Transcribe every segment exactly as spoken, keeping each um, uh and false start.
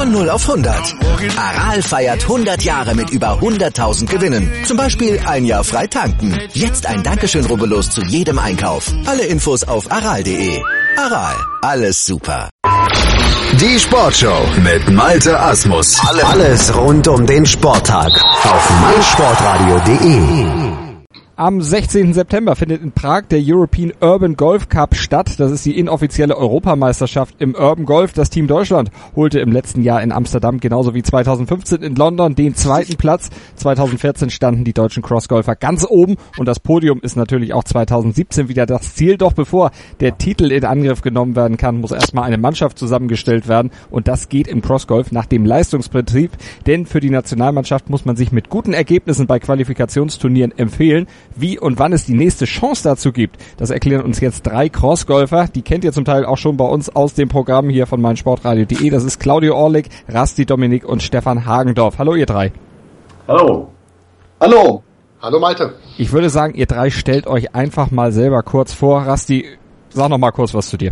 Von null auf hundert. Aral feiert hundert Jahre mit über hunderttausend Gewinnen. Zum Beispiel ein Jahr frei tanken. Jetzt ein Dankeschön, rubbellos zu jedem Einkauf. Alle Infos auf aral punkt de. Aral, alles super. Die Sportshow mit Malte Asmus. Alles rund um den Sporttag auf meinsportradio punkt de. Am sechzehnten September findet in Prag der European Urban Golf Cup statt. Das ist die inoffizielle Europameisterschaft im Urban Golf. Das Team Deutschland holte im letzten Jahr in Amsterdam genauso wie zweitausendfünfzehn in London den zweiten Platz. zweitausendvierzehn standen die deutschen Crossgolfer ganz oben und das Podium ist natürlich auch zweitausendsiebzehn wieder das Ziel. Doch bevor der Titel in Angriff genommen werden kann, muss erstmal eine Mannschaft zusammengestellt werden und das geht im Crossgolf nach dem Leistungsprinzip. Denn für die Nationalmannschaft muss man sich mit guten Ergebnissen bei Qualifikationsturnieren empfehlen. Wie und wann es die nächste Chance dazu gibt, das erklären uns jetzt drei Crossgolfer. Die kennt ihr zum Teil auch schon bei uns aus dem Programm hier von meinsportradio punkt de. Das ist Claudio Orlik, Rasti Dominik und Stefan Hagendorf. Hallo ihr drei. Hallo. Hallo. Hallo Malte. Ich würde sagen, ihr drei stellt euch einfach mal selber kurz vor. Rasti, sag noch mal kurz was zu dir.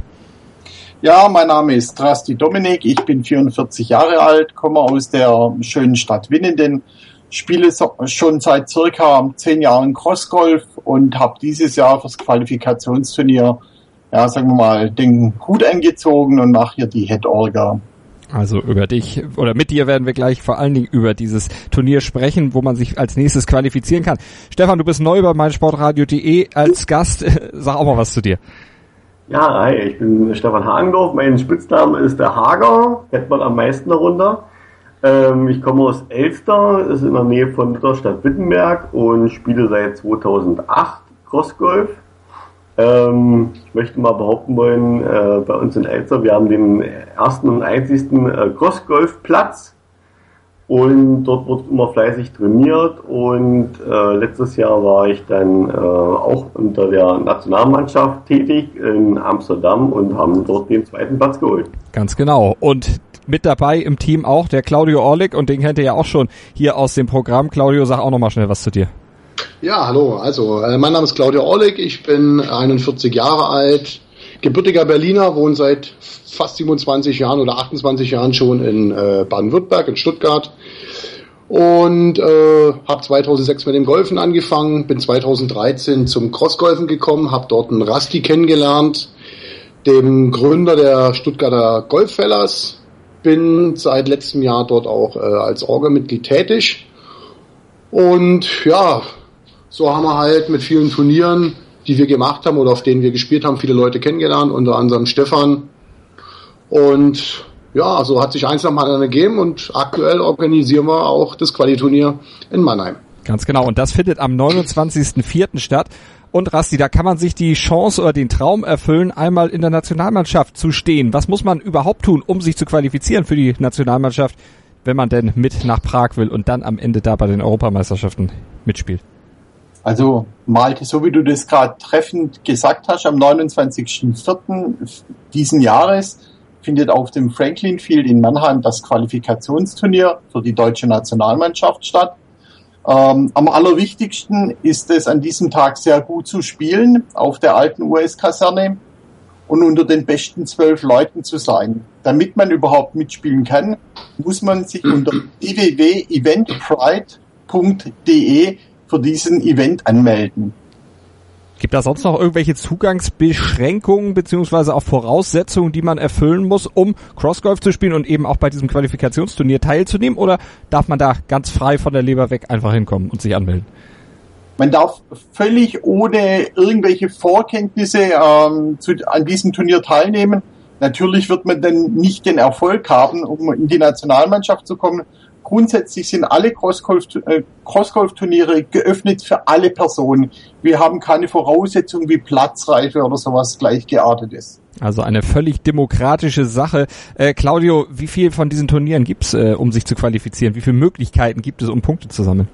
Ja, mein Name ist Rasti Dominik. Ich bin vierundvierzig Jahre alt, komme aus der schönen Stadt Winnenden. Spiele schon seit circa zehn Jahren Crossgolf und habe dieses Jahr fürs Qualifikationsturnier, ja, sagen wir mal, den Hut eingezogen und mache hier die Head-Orga. Also über dich oder mit dir werden wir gleich vor allen Dingen über dieses Turnier sprechen, wo man sich als nächstes qualifizieren kann. Stefan, du bist neu bei meinsportradio punkt de als Gast. Sag auch mal was zu dir. Ja, hi, ich bin Stefan Hagendorf. Mein Spitzname ist der Hager, kennt man am meisten darunter. Ich komme aus Elster, ist in der Nähe von Lutherstadt-Wittenberg und spiele seit zweitausendacht Crossgolf. Ähm, ich möchte mal behaupten wollen, äh, bei uns in Elster, wir haben den ersten und einzigsten äh, Crossgolfplatz und dort wird immer fleißig trainiert und äh, letztes Jahr war ich dann äh, auch unter der Nationalmannschaft tätig in Amsterdam und haben dort den zweiten Platz geholt. Ganz genau. Und mit dabei im Team auch der Claudio Orlik und den kennt ihr ja auch schon hier aus dem Programm. Claudio, sag auch nochmal schnell was zu dir. Ja, hallo, also äh, mein Name ist Claudio Orlik, ich bin einundvierzig Jahre alt, gebürtiger Berliner, wohne seit fast siebenundzwanzig Jahren oder achtundzwanzig Jahren schon in äh, Baden-Württemberg, in Stuttgart und äh, habe zweitausendsechs mit dem Golfen angefangen, bin zweitausenddreizehn zum Crossgolfen gekommen, habe dort einen Rasti kennengelernt, dem Gründer der Stuttgarter Golffellas. Bin seit letztem Jahr dort auch äh, als Orga-Mitglied tätig und ja, so haben wir halt mit vielen Turnieren, die wir gemacht haben oder auf denen wir gespielt haben, viele Leute kennengelernt, unter anderem Stefan und ja, so hat sich eins nach dem anderen ergeben und aktuell organisieren wir auch das Quali-Turnier in Mannheim. Ganz genau und das findet am neunundzwanzigsten vierten statt. Und Rasti, da kann man sich die Chance oder den Traum erfüllen, einmal in der Nationalmannschaft zu stehen. Was muss man überhaupt tun, um sich zu qualifizieren für die Nationalmannschaft, wenn man denn mit nach Prag will und dann am Ende da bei den Europameisterschaften mitspielt? Also Malte, so wie du das gerade treffend gesagt hast, am neunundzwanzigsten vierten diesen Jahres findet auf dem Franklin Field in Mannheim das Qualifikationsturnier für die deutsche Nationalmannschaft statt. Ähm, am allerwichtigsten ist es, an diesem Tag sehr gut zu spielen auf der alten U S-Kaserne und unter den besten zwölf Leuten zu sein. Damit man überhaupt mitspielen kann, muss man sich unter w w w punkt eventbrite punkt de für diesen Event anmelden. Gibt da sonst noch irgendwelche Zugangsbeschränkungen beziehungsweise auch Voraussetzungen, die man erfüllen muss, um Crossgolf zu spielen und eben auch bei diesem Qualifikationsturnier teilzunehmen? Oder darf man da ganz frei von der Leber weg einfach hinkommen und sich anmelden? Man darf völlig ohne irgendwelche Vorkenntnisse ähm, zu, an diesem Turnier teilnehmen. Natürlich wird man dann nicht den Erfolg haben, um in die Nationalmannschaft zu kommen. Grundsätzlich sind alle Crossgolf, äh, Crossgolf-Turniere geöffnet für alle Personen. Wir haben keine Voraussetzungen wie Platzreife oder sowas gleichgeartetes. Also eine völlig demokratische Sache. Äh, Claudio, wie viel von diesen Turnieren gibt's, äh, um sich zu qualifizieren? Wie viele Möglichkeiten gibt es, um Punkte zu sammeln?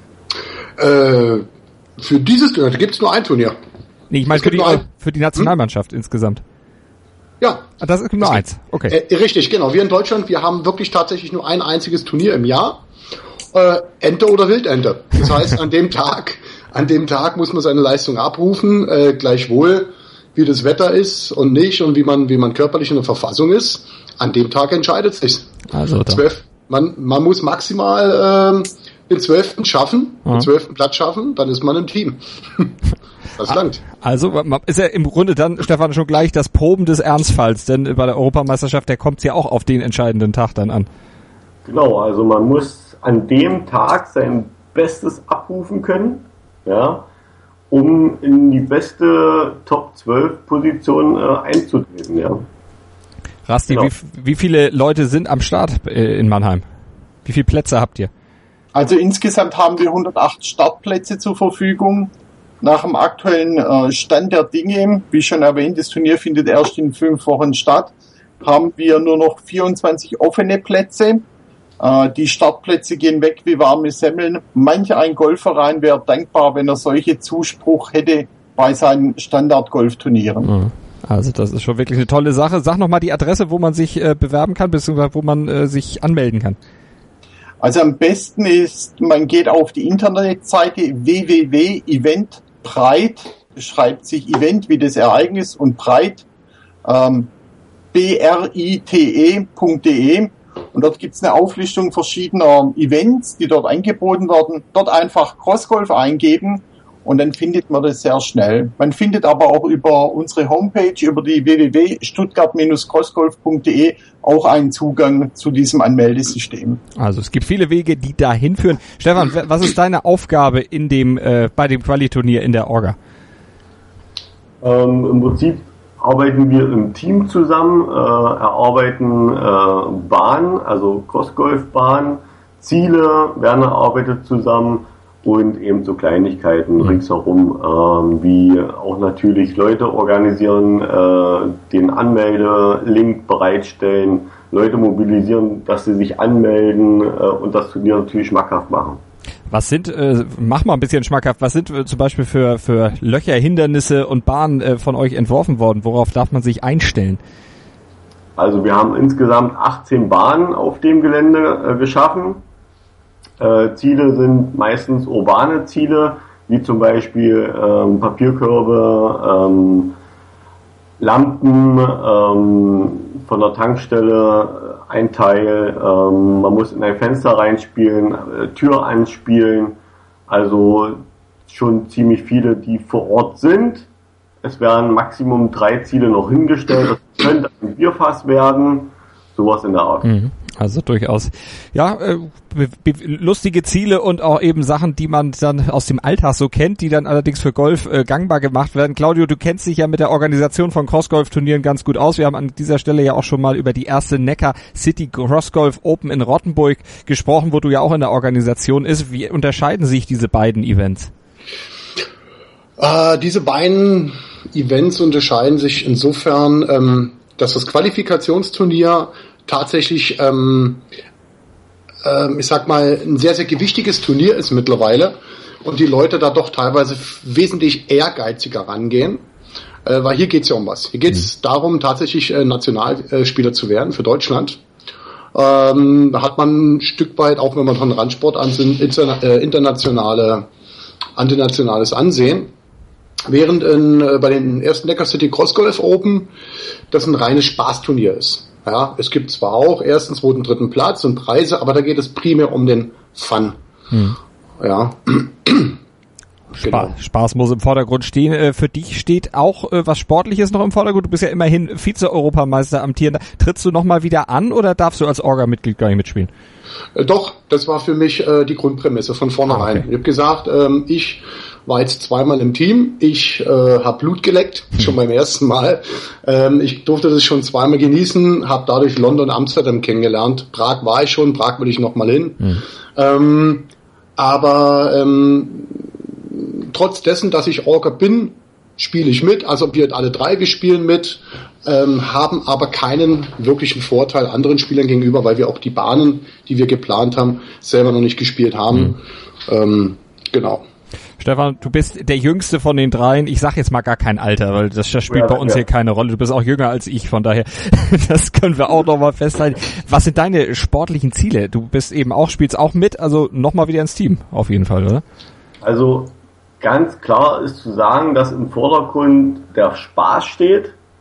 Äh, für dieses Turnier gibt es nur ein Turnier. Nee, ich meine für die, für die Nationalmannschaft hm? insgesamt. Ja. Das ist nur eins, okay. Äh, richtig, genau. Wir in Deutschland, wir haben wirklich tatsächlich nur ein einziges Turnier im Jahr. Äh, Ente oder Wildente. Das heißt, an dem Tag, an dem Tag muss man seine Leistung abrufen, äh, gleichwohl wie das Wetter ist und nicht und wie man, wie man körperlich in der Verfassung ist. an dem Tag entscheidet sich's. Also Zwölf, man, man muss maximal ähm, den zwölften schaffen, ja. den zwölften Platz schaffen, dann ist man im Team. Das langt. Also ist ja im Grunde dann, Stefan, schon gleich das Proben des Ernstfalls, denn bei der Europameisterschaft, der kommt ja auch auf den entscheidenden Tag dann an. Genau, also man muss an dem Tag sein Bestes abrufen können, ja, um in die beste Top zwölf Position äh, einzutreten, ja. Rasti, Genau. wie, wie viele Leute sind am Start äh, in Mannheim? Wie viele Plätze habt ihr? Also insgesamt haben wir hundertacht Startplätze zur Verfügung. Nach dem aktuellen äh, Stand der Dinge, wie schon erwähnt, das Turnier findet erst in fünf Wochen statt, haben wir nur noch vierundzwanzig offene Plätze. Äh, die Startplätze gehen weg wie warme Semmeln. Manch ein Golfverein wäre dankbar, wenn er solche Zuspruch hätte bei seinen Standard-Golfturnieren. Mhm. Also das ist schon wirklich eine tolle Sache. Sag nochmal die Adresse, wo man sich äh, bewerben kann, beziehungsweise wo man äh, sich anmelden kann. Also am besten ist, man geht auf die Internetseite w w w punkt event breit, schreibt sich Event wie das Ereignis und breit, ähm, b r i t e punkt d e, und dort gibt's eine Auflistung verschiedener Events, die dort angeboten werden. Dort einfach Crossgolf eingeben und dann findet man das sehr schnell. Man findet aber auch über unsere Homepage, über die w w w punkt stuttgart Bindestrich crossgolf punkt d e auch einen Zugang zu diesem Anmeldesystem. Also es gibt viele Wege, die da hinführen. Stefan, was ist deine Aufgabe in dem äh, bei dem Quali-Turnier in der Orga? Ähm, Im Prinzip arbeiten wir im Team zusammen, äh, erarbeiten äh, Bahnen, also Crossgolf-Bahnen, Ziele werden erarbeitet zusammen und eben so Kleinigkeiten mhm. ringsherum, ähm, wie auch natürlich Leute organisieren, äh, den Anmelde-Link bereitstellen, Leute mobilisieren, dass sie sich anmelden äh, und das Turnier natürlich schmackhaft machen. Was sind, äh, mach mal ein bisschen schmackhaft, was sind äh, zum Beispiel für, für Löcher, Hindernisse und Bahnen äh, von euch entworfen worden? Worauf darf man sich einstellen? Also wir haben insgesamt achtzehn Bahnen auf dem Gelände äh, geschaffen. Äh, Ziele sind meistens urbane Ziele, wie zum Beispiel ähm, Papierkörbe, ähm, Lampen ähm, von der Tankstelle, äh, ein Teil, ähm, man muss in ein Fenster reinspielen, äh, Tür anspielen, also schon ziemlich viele, die vor Ort sind. Es werden Maximum drei Ziele noch hingestellt, das könnte ein Bierfass werden, sowas in der Art. Mhm. Also durchaus, ja, äh, be- be- lustige Ziele und auch eben Sachen, die man dann aus dem Alltag so kennt, die dann allerdings für Golf äh, gangbar gemacht werden. Claudio, du kennst dich ja mit der Organisation von Crossgolf-Turnieren ganz gut aus. Wir haben an dieser Stelle ja auch schon mal über die erste Neckar City Crossgolf Open in Rottenburg gesprochen, wo du ja auch in der Organisation ist. Wie unterscheiden sich diese beiden Events? Äh, diese beiden Events unterscheiden sich insofern, ähm, dass das Qualifikationsturnier tatsächlich, ähm, ähm, ich sag mal, ein sehr, sehr gewichtiges Turnier ist mittlerweile und die Leute da doch teilweise f- wesentlich ehrgeiziger rangehen, äh, weil hier geht's ja um was. Hier geht's mhm. darum, tatsächlich äh, Nationalspieler zu werden für Deutschland. Ähm, da hat man ein Stück weit, auch wenn man von Randsport ansehen, interna- äh, internationale, internationales Ansehen. Während in, äh, bei den ersten Neckar City Crossgolf Open das ein reines Spaßturnier ist. Ja, es gibt zwar auch ersten, zweiten, dritten Platz und Preise, aber da geht es primär um den Fun. Hm. Ja. Spaß, genau. Spaß muss im Vordergrund stehen. Äh, für dich steht auch äh, was Sportliches noch im Vordergrund. Du bist ja immerhin Vize-Europameister amtierender. Trittst du nochmal wieder an oder darfst du als Orga-Mitglied gar nicht mitspielen? Äh, doch, das war für mich äh, die Grundprämisse von vornherein. Ah, okay. Ich habe gesagt, ähm, ich war jetzt zweimal im Team. Ich äh, habe Blut geleckt, hm. schon beim ersten Mal. Ähm, ich durfte das schon zweimal genießen, habe dadurch London, Amsterdam kennengelernt. Prag war ich schon, Prag will ich nochmal hin. Hm. Ähm, aber ähm, trotz dessen, dass ich Orga bin, spiele ich mit. Also wir alle drei, wir spielen mit, ähm, haben aber keinen wirklichen Vorteil anderen Spielern gegenüber, weil wir auch die Bahnen, die wir geplant haben, selber noch nicht gespielt haben. Hm. Ähm, genau. Stefan, du bist der Jüngste von den dreien. Ich sag jetzt mal gar kein Alter, weil das, das spielt ja, bei uns ja. hier keine Rolle. Du bist auch jünger als ich, von daher, das können wir auch nochmal festhalten. Was sind deine sportlichen Ziele? Du bist eben auch, spielst auch mit, also nochmal wieder ins Team, auf jeden Fall, oder? Also ganz klar ist zu sagen, dass im Vordergrund der Spaß steht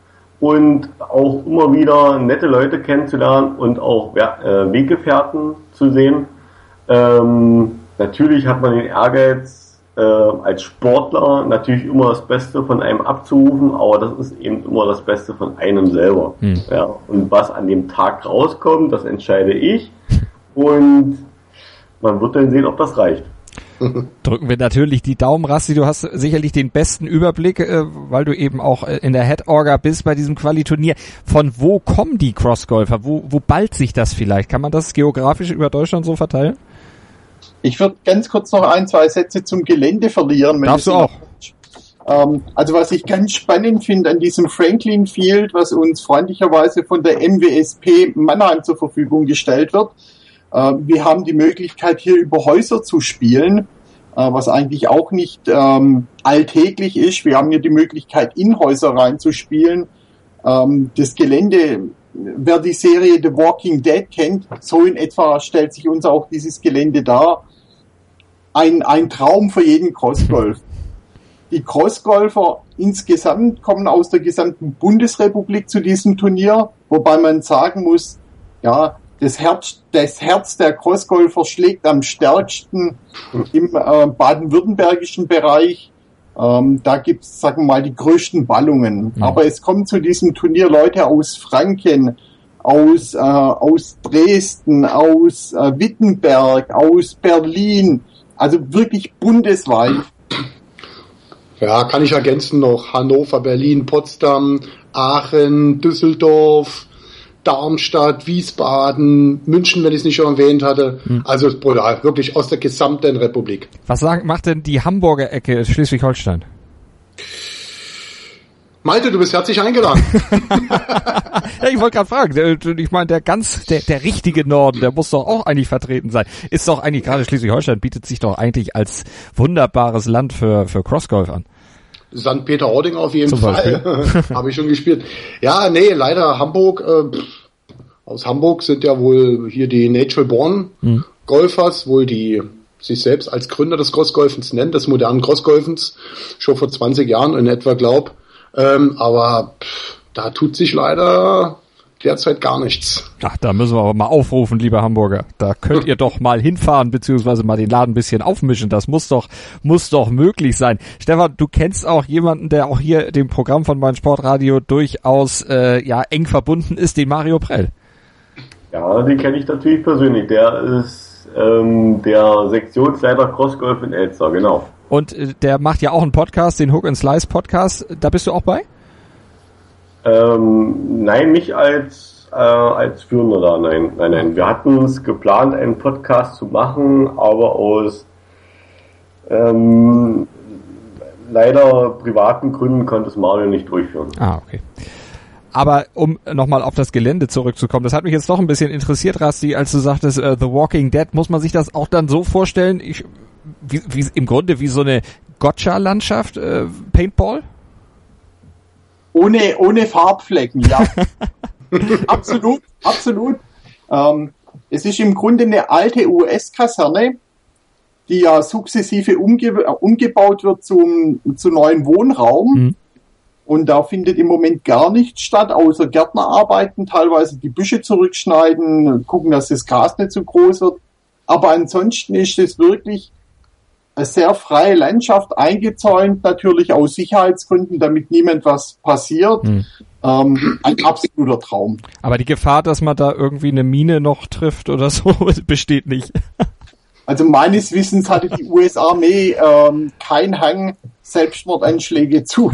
und auch immer wieder nette Leute kennenzulernen und auch äh, Weggefährten zu sehen. Ähm, natürlich hat man den Ehrgeiz, äh, als Sportler natürlich immer das Beste von einem abzurufen, aber das ist eben immer das Beste von einem selber. Hm. Ja, und was an dem Tag rauskommt, das entscheide ich und man wird dann sehen, ob das reicht. Drücken wir natürlich die Daumen, Rasti. Du hast sicherlich den besten Überblick, äh, weil du eben auch äh, in der Head-Orga bist bei diesem Quali-Turnier. Von wo kommen die Crossgolfer? Wo, wo ballt sich das vielleicht? Kann man das geografisch über Deutschland so verteilen? Ich würde ganz kurz noch ein, zwei Sätze zum Gelände verlieren. Darfst du auch. Ähm, also was ich ganz spannend finde an diesem Franklin Field, was uns freundlicherweise von der M W S P Mannheim zur Verfügung gestellt wird, äh, wir haben die Möglichkeit, hier über Häuser zu spielen, äh, was eigentlich auch nicht ähm, alltäglich ist. Wir haben hier die Möglichkeit, in Häuser reinzuspielen. Ähm, das Gelände, wer die Serie The Walking Dead kennt, so in etwa stellt sich uns auch dieses Gelände dar. Ein, ein Traum für jeden Crossgolf. Die Crossgolfer insgesamt kommen aus der gesamten Bundesrepublik zu diesem Turnier, wobei man sagen muss, ja, das Herz, das Herz der Crossgolfer schlägt am stärksten im äh, baden-württembergischen Bereich. Ähm, da gibt's, sagen wir mal, die größten Ballungen. Mhm. Aber es kommen zu diesem Turnier Leute aus Franken, aus, äh, aus Dresden, aus äh, Wittenberg, aus Berlin, also wirklich bundesweit. Ja, kann ich ergänzen noch. Hannover, Berlin, Potsdam, Aachen, Düsseldorf, Darmstadt, Wiesbaden, München, wenn ich es nicht schon erwähnt hatte. Hm. Also es ist brutal, wirklich aus der gesamten Republik. Was sagen, macht denn die Hamburger Ecke Schleswig-Holstein? Malte, du bist herzlich eingeladen. Ja, ich wollte gerade fragen, ich meine, der ganz, der, der richtige Norden, der muss doch auch eigentlich vertreten sein. Ist doch eigentlich, gerade Schleswig-Holstein bietet sich doch eigentlich als wunderbares Land für, für Crossgolf an. Sankt Peter-Ording auf jeden Zum Fall. Habe ich schon gespielt. Ja, nee, leider Hamburg, äh, aus Hamburg sind ja wohl hier die Natural Born hm. Golfers, wohl die sich selbst als Gründer des Crossgolfens nennen, des modernen Crossgolfens, schon vor zwanzig Jahren in etwa, glaub. Ähm, aber pff, da tut sich leider derzeit gar nichts. Ach, da müssen wir aber mal aufrufen, liebe Hamburger. Da könnt ihr doch mal hinfahren, beziehungsweise mal den Laden ein bisschen aufmischen. Das muss doch, muss doch möglich sein. Stefan, du kennst auch jemanden, der auch hier dem Programm von meinsportradio durchaus äh, ja eng verbunden ist, den Mario Prell. Ja, den kenne ich natürlich persönlich. Der ist ähm, der Sektionsleiter Crossgolf in Elster, genau. Und äh, der macht ja auch einen Podcast, den Hook and Slice Podcast. Da bist du auch bei? Ähm, nein, nicht als äh, als Führender da, nein, nein, nein. Wir hatten es geplant, einen Podcast zu machen, aber aus ähm, leider privaten Gründen konnte es Mario nicht durchführen. Ah, okay. Aber um nochmal auf das Gelände zurückzukommen, das hat mich jetzt doch ein bisschen interessiert, Rasti, als du sagtest, uh, The Walking Dead, muss man sich das auch dann so vorstellen, ich, wie, wie im Grunde wie so eine Gotcha-Landschaft, äh, Paintball? Ohne, ohne Farbflecken, ja. absolut, absolut. Ähm, es ist im Grunde eine alte U S-Kaserne, die ja sukzessive umge- umgebaut wird zum, zu neuen Wohnraum. Mhm. Und da findet im Moment gar nichts statt, außer Gärtnerarbeiten, teilweise die Büsche zurückschneiden, gucken, dass das Gras nicht zu groß wird. Aber ansonsten ist es wirklich eine sehr freie Landschaft, eingezäunt natürlich aus Sicherheitsgründen, damit niemand was passiert. Hm. Ähm, ein absoluter Traum. Aber die Gefahr, dass man da irgendwie eine Mine noch trifft oder so, besteht nicht. Also meines Wissens hatte die U S-Armee ähm, keinen Hang, Selbstmordanschläge zu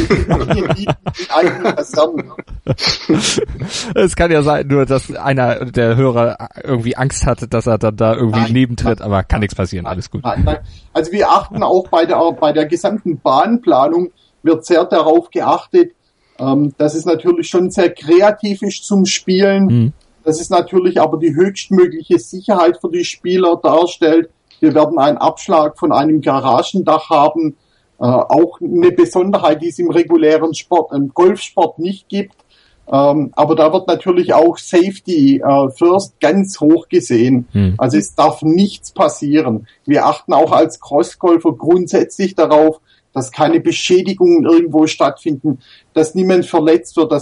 Es kann ja sein, nur dass einer der Hörer irgendwie Angst hatte, dass er dann da irgendwie nein, nebentritt, nein, aber kann nein, nichts passieren, alles gut. Nein, nein. Also wir achten auch bei der bei der gesamten Bahnplanung, wird sehr darauf geachtet, ähm, dass es natürlich schon sehr kreativ ist zum Spielen. Mhm. Das ist natürlich aber die höchstmögliche Sicherheit für die Spieler darstellt. Wir werden einen Abschlag von einem Garagendach haben. Äh, auch eine Besonderheit, die es im regulären Sport, im Golfsport nicht gibt. Ähm, aber da wird natürlich auch Safety äh, First ganz hoch gesehen. Hm. Also es darf nichts passieren. Wir achten auch als Crossgolfer grundsätzlich darauf, dass keine Beschädigungen irgendwo stattfinden, dass niemand verletzt wird, dass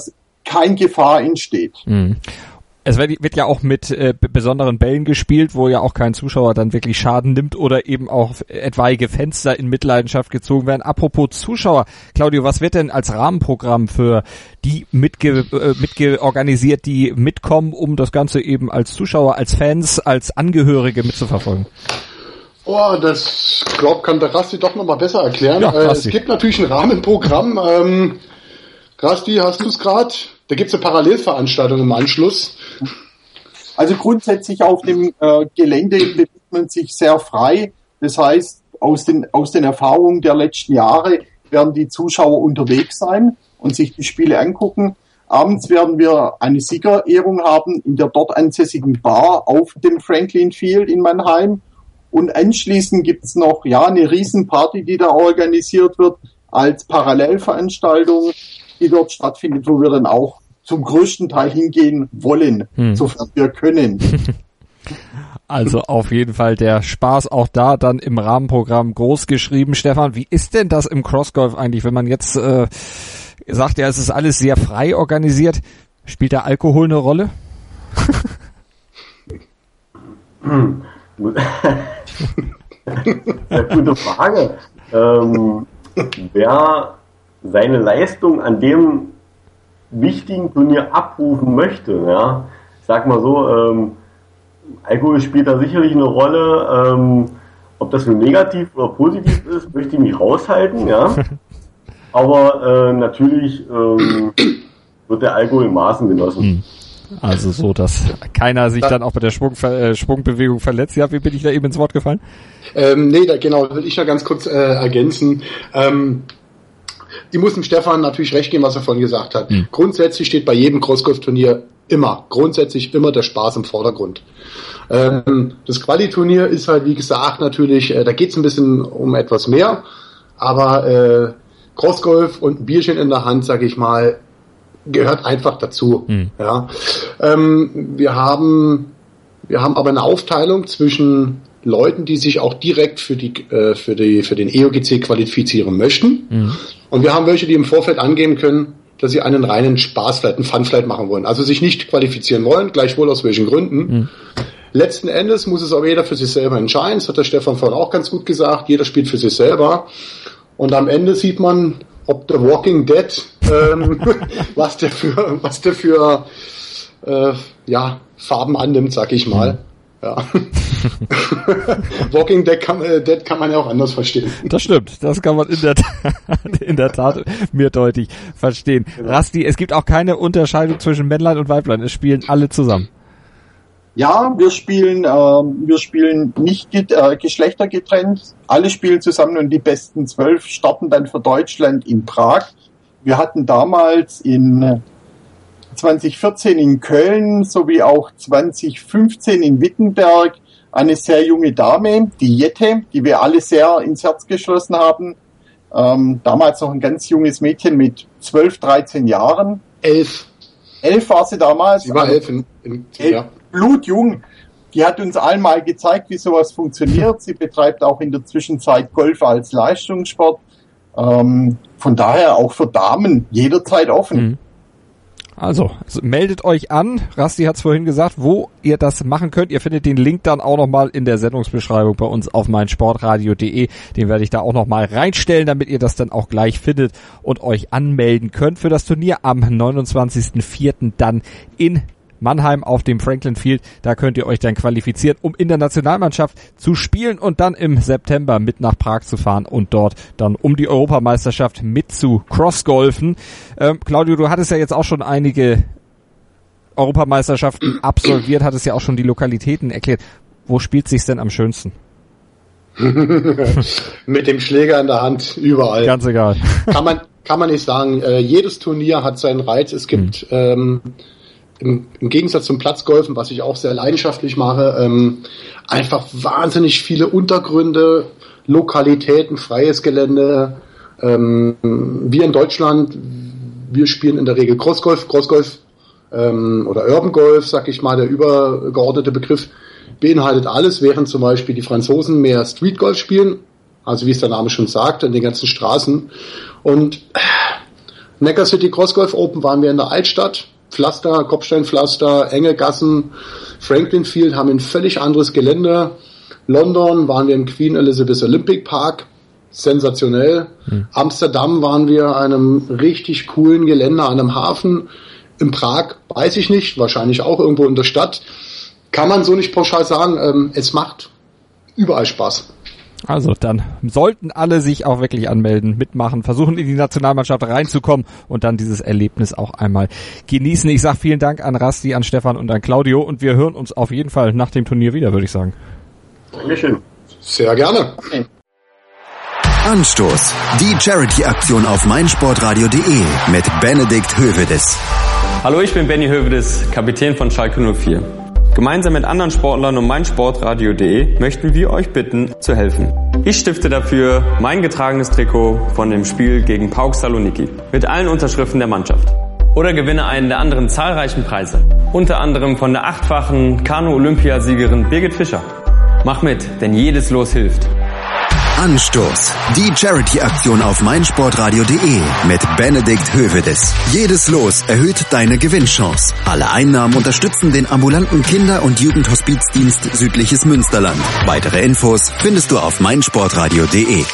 kein Gefahr entsteht. Mhm. Es wird, wird ja auch mit äh, besonderen Bällen gespielt, wo ja auch kein Zuschauer dann wirklich Schaden nimmt oder eben auch etwaige Fenster in Mitleidenschaft gezogen werden. Apropos Zuschauer, Claudio, was wird denn als Rahmenprogramm für die mitge äh, mitgeorganisiert, die mitkommen, um das Ganze eben als Zuschauer, als Fans, als Angehörige mitzuverfolgen? Oh, das glaub kann der Rasti doch nochmal besser erklären. Ja, äh, es gibt natürlich ein Rahmenprogramm. Ähm, Rasti, hast du es gerade? Da gibt es eine Parallelveranstaltung im Anschluss. Also grundsätzlich auf dem äh, Gelände bewegt man sich sehr frei. Das heißt, aus den, aus den Erfahrungen der letzten Jahre werden die Zuschauer unterwegs sein und sich die Spiele angucken. Abends werden wir eine Siegerehrung haben in der dort ansässigen Bar auf dem Franklin Field in Mannheim. Und anschließend gibt's noch ja eine Riesenparty, die da organisiert wird als Parallelveranstaltung, die dort stattfindet, wo wir dann auch zum größten Teil hingehen wollen, hm. sofern wir können. Also auf jeden Fall der Spaß auch da dann im Rahmenprogramm groß geschrieben. Stefan, wie ist denn das im Crossgolf eigentlich, wenn man jetzt äh, sagt, ja, es ist alles sehr frei organisiert? Spielt der Alkohol eine Rolle? Hm. Sehr gute Frage. Ähm, wer seine Leistung an dem wichtigen Turnier abrufen möchte, ja, ich sag mal so, ähm, Alkohol spielt da sicherlich eine Rolle, ähm, ob das nun negativ oder positiv ist, möchte ich mich raushalten, ja, aber äh, natürlich ähm, wird der Alkohol in Maßen genossen. Also so, dass keiner sich dann auch bei der Schwung, äh, Schwungbewegung verletzt. Ja, wie bin ich da eben ins Wort gefallen? Ähm, nee, da, genau, will ich ja ganz kurz äh, ergänzen. Ähm, Die muss dem Stefan natürlich recht geben, was er vorhin gesagt hat. Mhm. Grundsätzlich steht bei jedem Crossgolf-Turnier immer, grundsätzlich immer der Spaß im Vordergrund. Ähm, das Quali-Turnier ist halt, wie gesagt, natürlich, äh, da geht es ein bisschen um etwas mehr, aber äh, Crossgolf und ein Bierchen in der Hand, sag ich mal, gehört einfach dazu. Mhm. Ja. Ähm, wir haben, wir haben aber eine Aufteilung zwischen Leuten, die sich auch direkt für die äh, für die für den E O G C qualifizieren möchten. Mhm. Und wir haben welche, die im Vorfeld angeben können, dass sie einen reinen Spaßflight, einen Funflight machen wollen. Also sich nicht qualifizieren wollen, gleichwohl aus welchen Gründen. Mhm. Letzten Endes muss es aber jeder für sich selber entscheiden. Das hat der Stefan vorhin auch ganz gut gesagt. Jeder spielt für sich selber. Und am Ende sieht man, ob der Walking Dead, ähm, was der für, was der für äh, ja, Farben annimmt, sag ich mal. Ja. Walking Dead kann, äh, Dead kann man ja auch anders verstehen. Das stimmt, das kann man in der Tat, in der Tat mehrdeutig verstehen. Genau. Rasti, es gibt auch keine Unterscheidung zwischen Männlein und Weiblein, es spielen alle zusammen. Ja, wir spielen, äh, wir spielen nicht ge- äh, geschlechtergetrennt, alle spielen zusammen und die besten zwölf starten dann für Deutschland in Prag. Wir hatten damals in zwanzig vierzehn in Köln sowie auch zwanzig fünfzehn in Wittenberg eine sehr junge Dame, die Jette, die wir alle sehr ins Herz geschlossen haben. Ähm, damals noch ein ganz junges Mädchen mit zwölf, dreizehn Jahren. Elf. Elf war sie damals. Sie war elf. In, in, elf ja. Blutjung. Die hat uns allen mal gezeigt, wie sowas funktioniert. Sie betreibt auch in der Zwischenzeit Golf als Leistungssport. Ähm, von daher auch für Damen jederzeit offen. Mhm. Also, also meldet euch an. Rasti hat es vorhin gesagt, wo ihr das machen könnt. Ihr findet den Link dann auch nochmal in der Sendungsbeschreibung bei uns auf meinsportradio punkt de. Den werde ich da auch nochmal reinstellen, damit ihr das dann auch gleich findet und euch anmelden könnt für das Turnier am neunundzwanzigsten vierten dann in Mannheim auf dem Franklin Field. Da könnt ihr euch dann qualifizieren, um in der Nationalmannschaft zu spielen und dann im September mit nach Prag zu fahren und dort dann um die Europameisterschaft mit zu crossgolfen. Ähm, Claudio, du hattest ja jetzt auch schon einige Europameisterschaften absolviert, hattest ja auch schon die Lokalitäten erklärt. Wo spielt sich's denn am schönsten? Mit dem Schläger in der Hand, überall. Ganz egal. Kann man, kann man nicht sagen. Äh, jedes Turnier hat seinen Reiz. Es gibt, hm. ähm, Im, im Gegensatz zum Platzgolfen, was ich auch sehr leidenschaftlich mache, ähm, einfach wahnsinnig viele Untergründe, Lokalitäten, freies Gelände. Ähm, wir in Deutschland, wir spielen in der Regel Crossgolf, Crossgolf ähm, oder Urban Golf, sag ich mal, der übergeordnete Begriff, beinhaltet alles, während zum Beispiel die Franzosen mehr Streetgolf spielen, also wie es der Name schon sagt, in den ganzen Straßen. Und Neckar City Cross Golf Open waren wir in der Altstadt. Pflaster, Kopfsteinpflaster, enge Gassen. Franklin Field haben ein völlig anderes Gelände. London waren wir im Queen Elizabeth Olympic Park. Sensationell. Hm. Amsterdam waren wir an einem richtig coolen Gelände, an einem Hafen. In Prag weiß ich nicht, wahrscheinlich auch irgendwo in der Stadt. Kann man so nicht pauschal sagen. Ähm, es macht überall Spaß. Also dann sollten alle sich auch wirklich anmelden, mitmachen, versuchen in die Nationalmannschaft reinzukommen und dann dieses Erlebnis auch einmal genießen. Ich sage vielen Dank an Rasti, an Stefan und an Claudio und wir hören uns auf jeden Fall nach dem Turnier wieder, würde ich sagen. Dankeschön. Sehr gerne. Okay. Anstoß. Die Charity-Aktion auf meinsportradio punkt de mit Benedikt Hövedes. Hallo, ich bin Benny Hövedes, Kapitän von Schalke null vier. Gemeinsam mit anderen Sportlern und meinsportradio punkt de möchten wir euch bitten, zu helfen. Ich stifte dafür mein getragenes Trikot von dem Spiel gegen PAOK Saloniki mit allen Unterschriften der Mannschaft. Oder gewinne einen der anderen zahlreichen Preise. Unter anderem von der achtfachen Kanu-Olympiasiegerin Birgit Fischer. Mach mit, denn jedes Los hilft. Anstoß. Die Charity-Aktion auf meinsportradio punkt de mit Benedikt Hövedes. Jedes Los erhöht deine Gewinnchance. Alle Einnahmen unterstützen den ambulanten Kinder- und Jugendhospizdienst Südliches Münsterland. Weitere Infos findest du auf meinsportradio punkt de.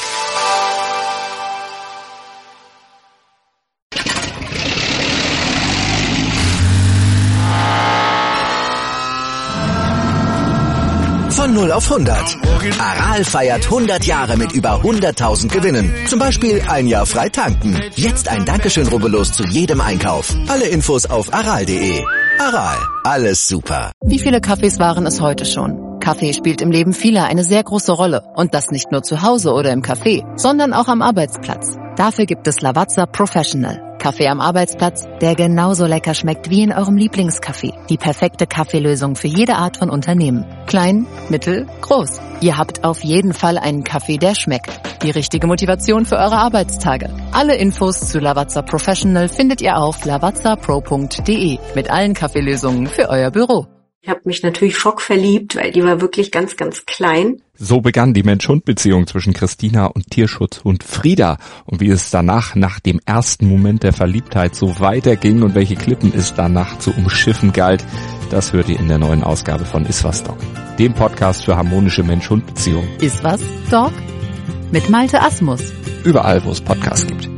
Von null auf hundert. Aral feiert hundert Jahre mit über hunderttausend Gewinnen. Zum Beispiel ein Jahr frei tanken. Jetzt ein Dankeschön, rubbellos zu jedem Einkauf. Alle Infos auf aral punkt de. Aral, alles super. Wie viele Kaffees waren es heute schon? Kaffee spielt im Leben vieler eine sehr große Rolle. Und das nicht nur zu Hause oder im Café, sondern auch am Arbeitsplatz. Dafür gibt es Lavazza Professional. Kaffee am Arbeitsplatz, der genauso lecker schmeckt wie in eurem Lieblingscafé. Die perfekte Kaffeelösung für jede Art von Unternehmen. Klein, mittel, groß. Ihr habt auf jeden Fall einen Kaffee, der schmeckt. Die richtige Motivation für eure Arbeitstage. Alle Infos zu Lavazza Professional findet ihr auf lavazza pro punkt de mit allen Kaffeelösungen für euer Büro. Ich habe mich natürlich schockverliebt, weil die war wirklich ganz, ganz klein. So begann die Mensch-Hund-Beziehung zwischen Christina und Tierschutzhund Frieda. Und wie es danach, nach dem ersten Moment der Verliebtheit, so weiterging und welche Klippen es danach zu umschiffen galt, das hört ihr in der neuen Ausgabe von Iswas Dog, dem Podcast für harmonische Mensch-Hund-Beziehungen. Iswas Dog? Mit Malte Asmus. Überall, wo es Podcasts gibt.